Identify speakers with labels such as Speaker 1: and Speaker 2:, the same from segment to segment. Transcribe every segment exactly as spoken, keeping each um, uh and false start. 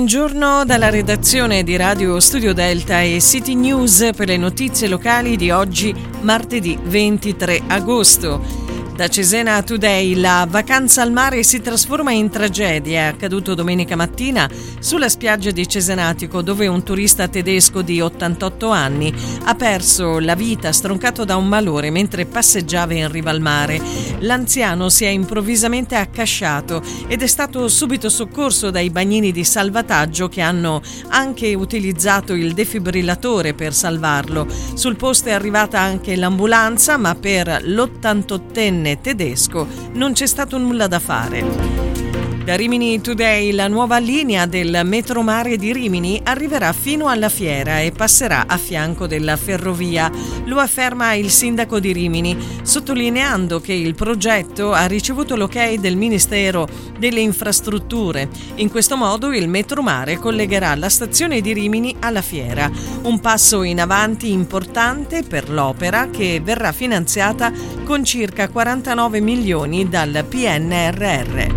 Speaker 1: Buongiorno dalla redazione di Radio Studio Delta e City News per le notizie locali di oggi, martedì ventitré agosto. Da Cesena Today, la vacanza al mare si trasforma in tragedia. È accaduto domenica mattina sulla spiaggia di Cesenatico, dove un turista tedesco di ottantotto anni ha perso la vita stroncato da un malore mentre passeggiava in riva al mare. L'anziano si è improvvisamente accasciato ed è stato subito soccorso dai bagnini di salvataggio, che hanno anche utilizzato il defibrillatore per salvarlo. Sul posto è arrivata anche l'ambulanza, ma per l'ottantottenne tedesco non c'è stato nulla da fare. Da Rimini Today, la nuova linea del Metromare di Rimini arriverà fino alla fiera e passerà a fianco della ferrovia. Lo afferma il sindaco di Rimini, sottolineando che il progetto ha ricevuto l'ok del Ministero delle Infrastrutture. In questo modo il Metromare collegherà la stazione di Rimini alla fiera. Un passo in avanti importante per l'opera, che verrà finanziata con circa quarantanove milioni dal P N R R.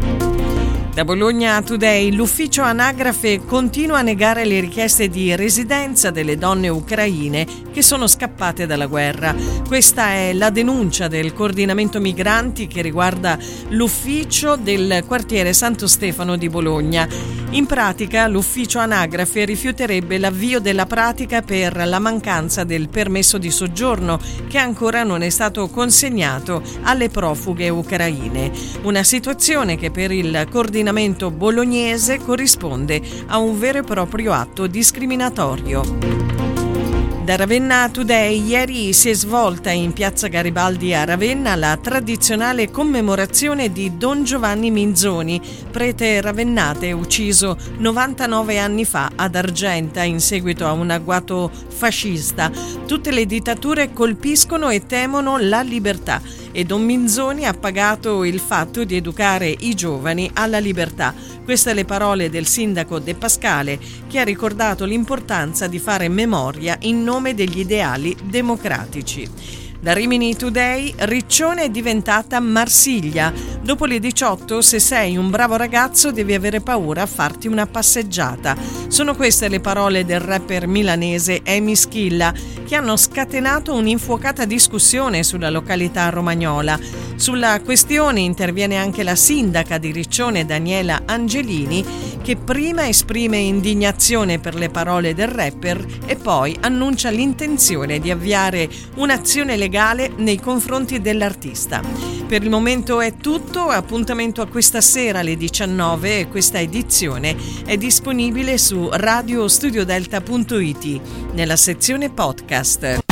Speaker 1: Da Bologna Today, l'ufficio anagrafe continua a negare le richieste di residenza delle donne ucraine che sono scappate dalla guerra. Questa è la denuncia del coordinamento migranti che riguarda l'ufficio del quartiere Santo Stefano di Bologna. In pratica, l'ufficio anagrafe rifiuterebbe l'avvio della pratica per la mancanza del permesso di soggiorno, che ancora non è stato consegnato alle profughe ucraine. Una situazione che per il coordinamento bolognese corrisponde a un vero e proprio atto discriminatorio. Da Ravenna Today, ieri si è svolta in piazza Garibaldi a Ravenna la tradizionale commemorazione di Don Giovanni Minzoni, prete ravennate ucciso novantanove anni fa ad Argenta in seguito a un agguato fascista. Tutte le dittature colpiscono e temono la libertà, e Don Minzoni ha pagato il fatto di educare i giovani alla libertà. Queste le parole del sindaco De Pascale, che ha ricordato l'importanza di fare memoria in nome degli ideali democratici. Da Rimini Today, Riccione è diventata Marsiglia. Dopo le diciotto, se sei un bravo ragazzo devi avere paura a farti una passeggiata. Sono queste le parole del rapper milanese Emi Schilla, che hanno scatenato un'infuocata discussione sulla località romagnola. Sulla questione interviene anche la sindaca di Riccione, Daniela Angelini, che prima esprime indignazione per le parole del rapper e poi annuncia l'intenzione di avviare un'azione legale nei confronti dell'artista. Per il momento è tutto, appuntamento a questa sera alle diciannove e questa edizione è disponibile su radio studio delta punto it nella sezione podcast.